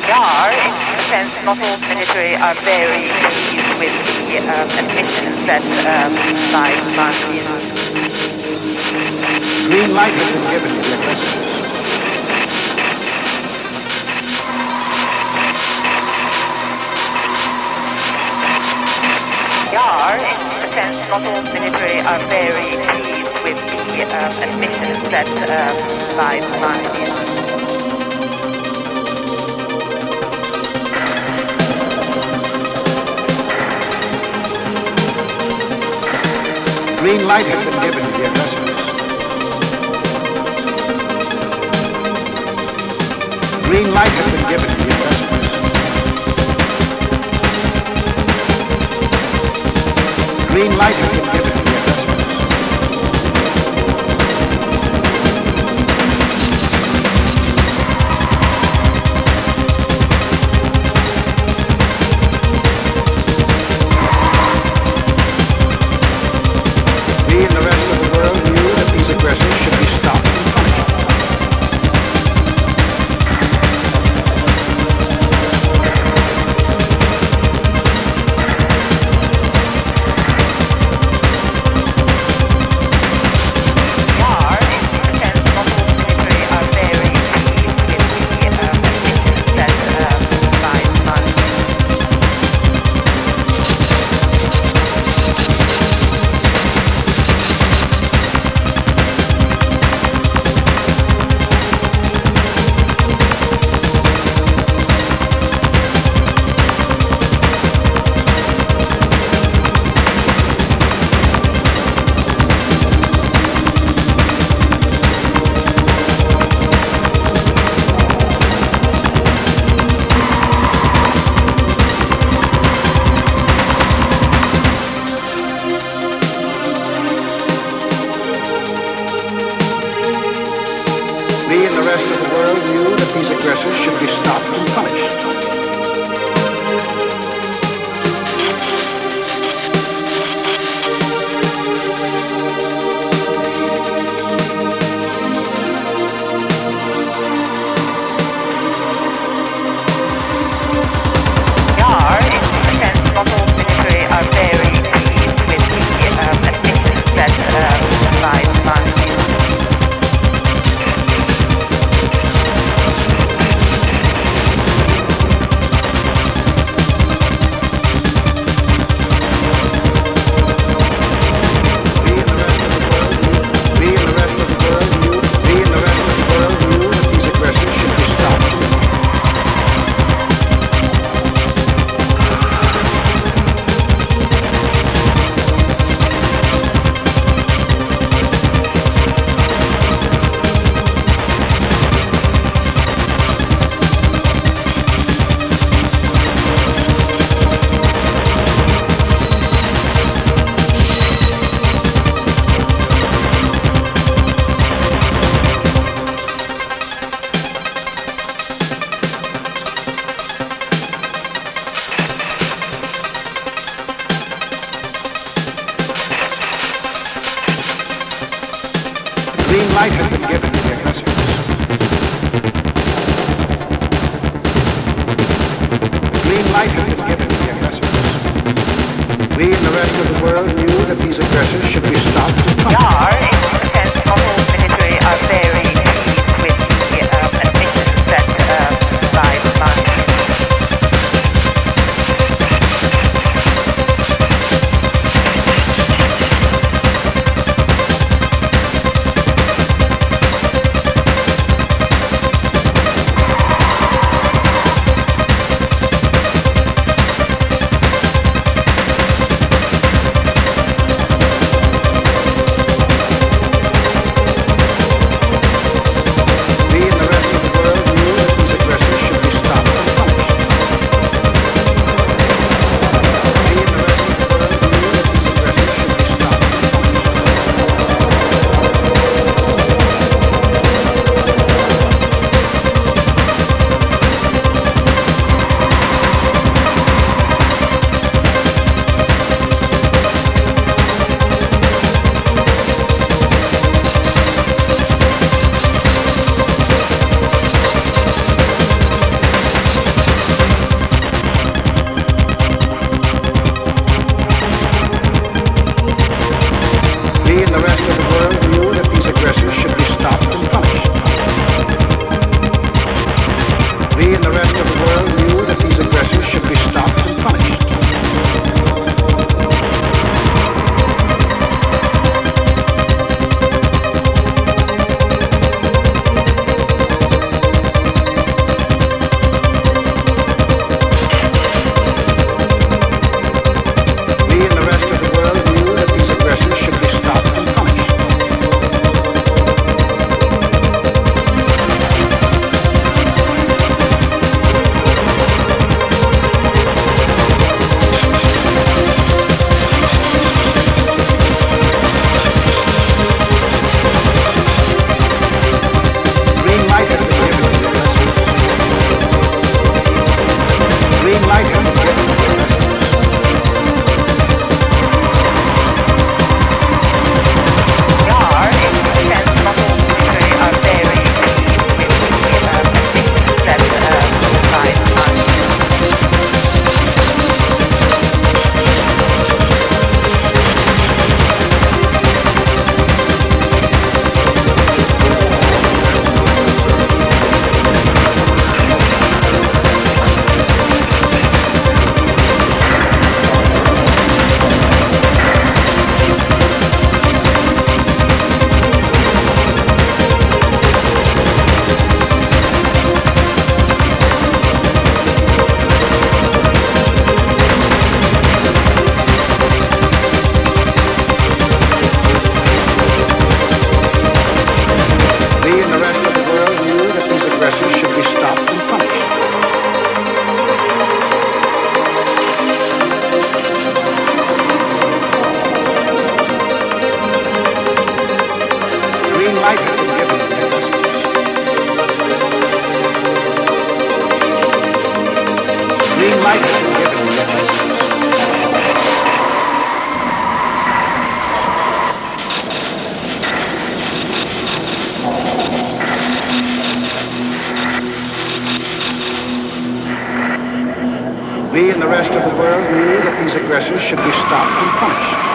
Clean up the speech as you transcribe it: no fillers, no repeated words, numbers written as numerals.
are, in a sense, not all military are very pleased with the admissions that Biden is. Green light has been given to the aggressors. Are, in a sense, not all military are very pleased with the admissions that Biden is. Green light has been given to the aggressors. Green light has been given to the aggressors. Green light has been given to the aggressors. We and the rest of the world knew that these aggressors should be stopped and punished. We and the rest of the world knew that these aggressors should be stopped and punished. Green light has been given to the aggressors. Green light has been given to the aggressors. We and the rest of the world knew that these aggressors should be stopped and punished. Not all military are very pleased with the admissions that Biden is. light has been given to get messages. We and the rest of the world knew that these aggressors should be stopped and punished.